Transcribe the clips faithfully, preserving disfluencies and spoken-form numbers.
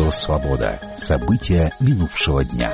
Радио «Свобода». События минувшего дня.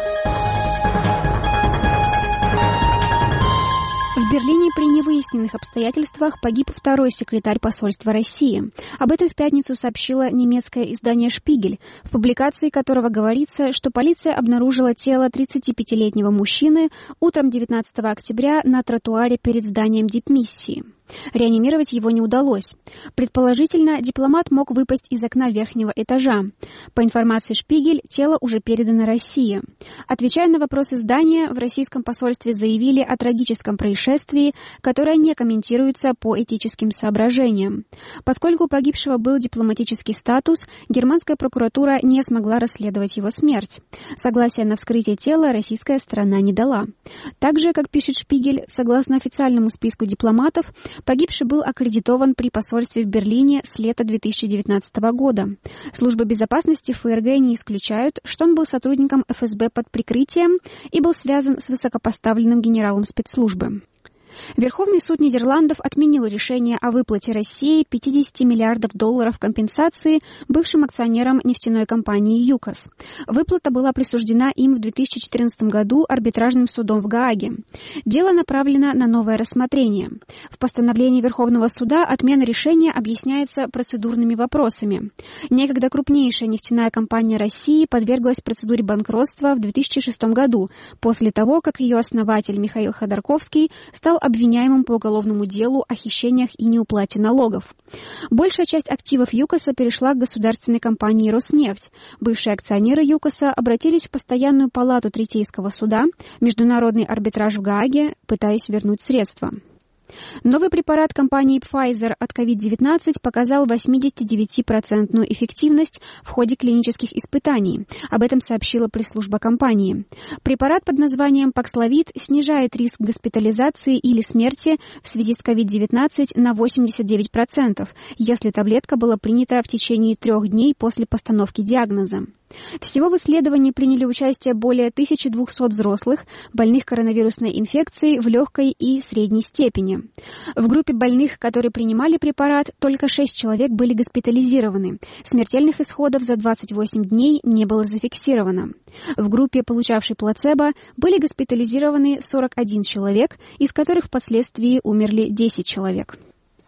В Берлине при невыясненных обстоятельствах погиб второй секретарь посольства России. Об этом в пятницу сообщило немецкое издание «Шпигель», в публикации которого говорится, что полиция обнаружила тело тридцатипятилетнего мужчины утром девятнадцатого октября на тротуаре перед зданием дипмиссии. Реанимировать его не удалось. Предположительно, дипломат мог выпасть из окна верхнего этажа. По информации «Шпигель», тело уже передано России. Отвечая на вопрос издания, в российском посольстве заявили о трагическом происшествии, которое не комментируется по этическим соображениям. Поскольку у погибшего был дипломатический статус, германская прокуратура не смогла расследовать его смерть. Согласия на вскрытие тела российская сторона не дала. Также, как пишет «Шпигель», согласно официальному списку дипломатов, погибший был аккредитован при посольстве в Берлине с лета две тысячи девятнадцатого года. Службы безопасности ФРГ не исключают, что он был сотрудником эф эс бэ под прикрытием и был связан с высокопоставленным генералом спецслужбы. Верховный суд Нидерландов отменил решение о выплате России пятьдесят миллиардов долларов компенсации бывшим акционерам нефтяной компании «ЮКОС». Выплата была присуждена им в две тысячи четырнадцатом году арбитражным судом в Гааге. Дело направлено на новое рассмотрение. В постановлении Верховного суда отмена решения объясняется процедурными вопросами. Некогда крупнейшая нефтяная компания России подверглась процедуре банкротства в две тысячи шестом году, после того, как ее основатель Михаил Ходорковский стал обвиняемым по уголовному делу о хищениях и неуплате налогов. Большая часть активов ЮКОСа перешла к государственной компании «Роснефть». Бывшие акционеры ЮКОСа обратились в постоянную палату Третейского суда, международный арбитраж в Гааге, пытаясь вернуть средства. Новый препарат компании Pfizer от ковид девятнадцать показал восьмидесятидевятипроцентную эффективность в ходе клинических испытаний. Об этом сообщила пресс-служба компании. Препарат под названием Paxlovid снижает риск госпитализации или смерти в связи с ковид девятнадцать на восемьдесят девять процентов, если таблетка была принята в течение трех дней после постановки диагноза. Всего в исследовании приняли участие более тысячи двухсот взрослых, больных коронавирусной инфекцией в легкой и средней степени. В группе больных, которые принимали препарат, только шесть человек были госпитализированы. Смертельных исходов за двадцать восемь дней не было зафиксировано. В группе, получавшей плацебо, были госпитализированы сорок один человек, из которых впоследствии умерли десять человек.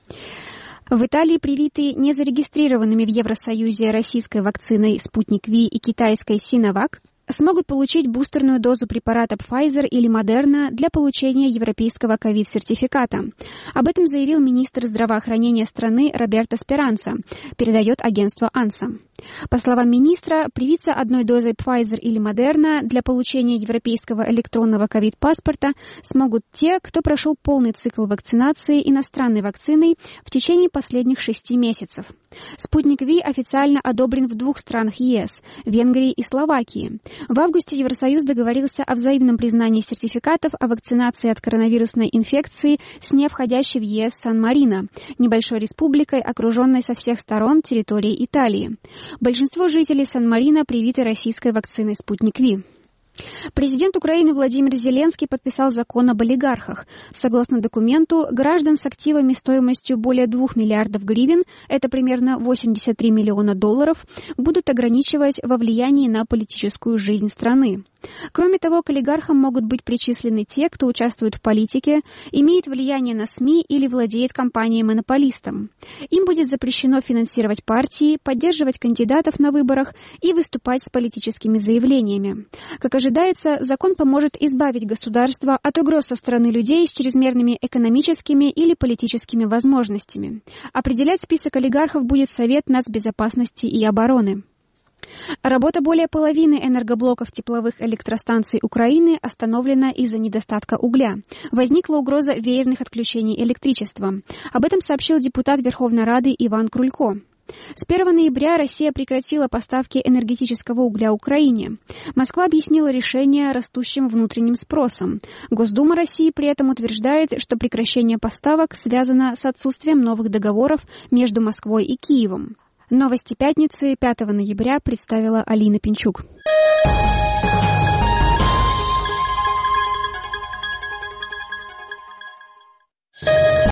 В Италии привитые незарегистрированными в Евросоюзе российской вакциной «Спутник Ви» и китайской «Синовак» смогут получить бустерную дозу препарата Pfizer или Moderna для получения европейского ковид-сертификата. Об этом заявил министр здравоохранения страны Роберто Спиранца, передает агентство АНСА. По словам министра, привиться одной дозой Pfizer или Moderna для получения европейского электронного ковид-паспорта смогут те, кто прошел полный цикл вакцинации иностранной вакциной в течение последних шести месяцев. «Спутник Ви» официально одобрен в двух странах ЕС – Венгрии и Словакии. В августе Евросоюз договорился о взаимном признании сертификатов о вакцинации от коронавирусной инфекции с не входящей в ЕС Сан-Марино, небольшой республикой, окруженной со всех сторон территорией Италии. Большинство жителей Сан-Марино привиты российской вакциной «Спутник Ви». Президент Украины Владимир Зеленский подписал закон об олигархах. Согласно документу, граждан с активами стоимостью более двух миллиардов гривен, это примерно восемьдесят три миллиона долларов, будут ограничивать во влиянии на политическую жизнь страны. Кроме того, к олигархам могут быть причислены те, кто участвует в политике, имеет влияние на СМИ или владеет компанией-монополистом. Им будет запрещено финансировать партии, поддерживать кандидатов на выборах и выступать с политическими заявлениями. Как ожидается, закон поможет избавить государство от угроз со стороны людей с чрезмерными экономическими или политическими возможностями. Определять список олигархов будет Совет нацбезопасности и обороны. Работа более половины энергоблоков тепловых электростанций Украины остановлена из-за недостатка угля. Возникла угроза веерных отключений электричества. Об этом сообщил депутат Верховной Рады Иван Крулько. С первого ноября Россия прекратила поставки энергетического угля Украине. Москва объяснила решение растущим внутренним спросом. Госдума России при этом утверждает, что прекращение поставок связано с отсутствием новых договоров между Москвой и Киевом. Новости пятницы, пятого ноября, представила Алина Пинчук.